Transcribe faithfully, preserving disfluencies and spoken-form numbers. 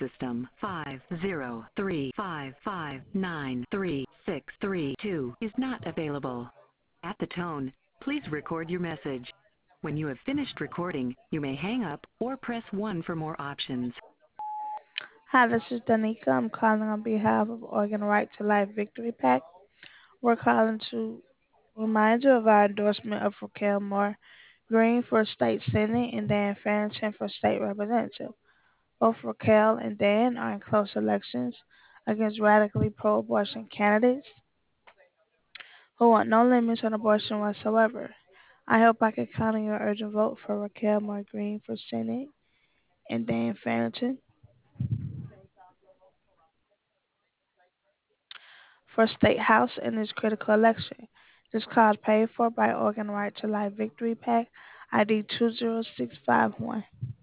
system. five zero three five five nine three six three two is not available. At the tone, please record your message. When you have finished recording, you may hang up or press one for more options. Hi, this is Danica. I'm calling on behalf of Oregon Right to Life Victory PAC. We're calling to remind you of our endorsement of Raquel Moore Green for State Senate and Dan Farrington for State Representative. Both Raquel and Dan are in close elections against radically pro-abortion candidates who want no limits on abortion whatsoever. I hope I can count on your urgent vote for Raquel Moore Green for Senate and Dan Farrington for State House in this critical election. This cause paid for by Oregon Right to Life Victory PAC, I D two zero six five one.